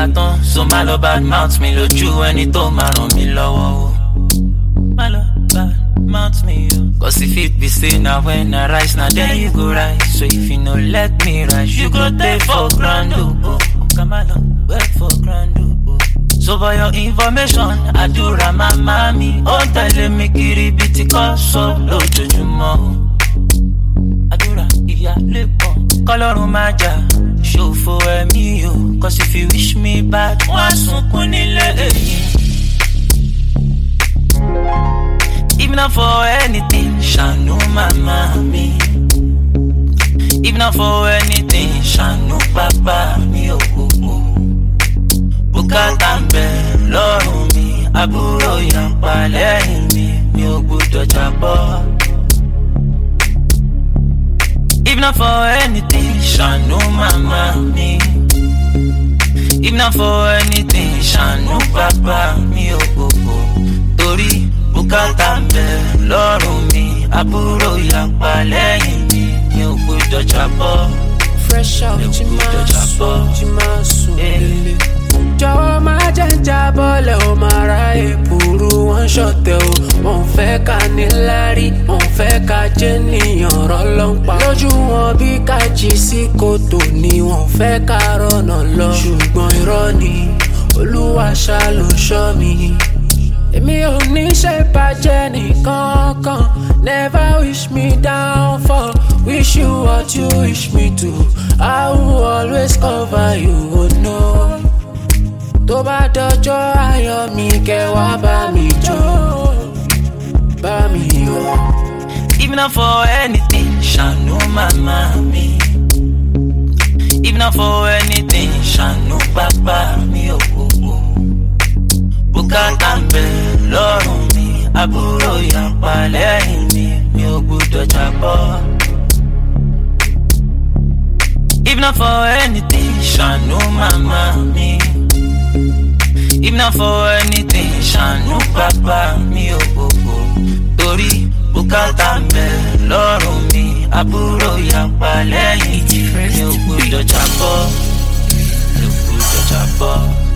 tán, so má lọ bad mouth mi lójú ẹni tó máa ràn mí lọ́wọ́ o. Má lọ bad mouth me o. Cause if it be say na when I rise, na then you go rise. So if you no let me rise, you go take for grand o. Come along, wait for grand o. So for your information, àdúrà màmá mi ó tẹ̀lé mi kiri bí ti kọ́ sọ lójoojúmọ́. Àdúrà ìyálé pọ̀ kọ́lọ́run má jà ṣòfò ẹ̀mí o. Cause if you wish me bad, wọ́n á sunkún nílé èyí. If not for anything, ṣàánú màmá mi. If not for anything, ṣàánú bàbá mi o. Bùkátà ń bẹ lọ́rùn mi, àbúrò yàpá lẹ́yìn mi ò gbọdọ̀ jábọ́. If not for anything, ṣàánú màmá mi. If not for anything, ṣàánú bàbá mi ò gbogbo. Torí bùkátà ń bẹ lọ́rùn mi, àbúrò yàpá lẹ́yìn mi ò gbọdọ̀ jábọ́. Fresh out, Jimasu, lele. Jọ̀wọ́ má jẹ́ jábọ́lẹ̀ o, máa ra èbúrú wọn ṣọ̀tẹ̀ o. Wọ́n fẹ́ ká níláárí, wọ́n fẹ́ ká jẹ́ níyàn rọ́lọ́pàá. Lójú wọn bí ká jí sí kòtò ni wọ́n fẹ́ ká rọ̀nà lọ. Ṣùgbọ́n irọ́ ni Olúwa ṣá ló ṣọ́ mi. Èmi ò ní ṣe bàjẹ́ nìkankan. Never wish me down for. Wish you what you wish me to. I will always cover you, oh no. Tó bá dọjọ́ ayọ̀ mi kẹwàá bá mi jó, bá mi yọ̀. If not for anything, ṣàánú màmá mi. If not for anything, ṣàánú bàbá mi o. Bùkátà ń bẹ lọ́rùn mi, àbúrò yàpá lẹ́yìn mi ò gbọdọ̀ jábọ́. If not for anything, ṣàánú màmá mi. If not for anything, ṣàánú bàbá mi ò gbogbo. Torí bùkátà ń bẹ lọ́rùn mi, àbúrò yàpá lẹ́yìn mi ò gbọdọ̀ jábọ́.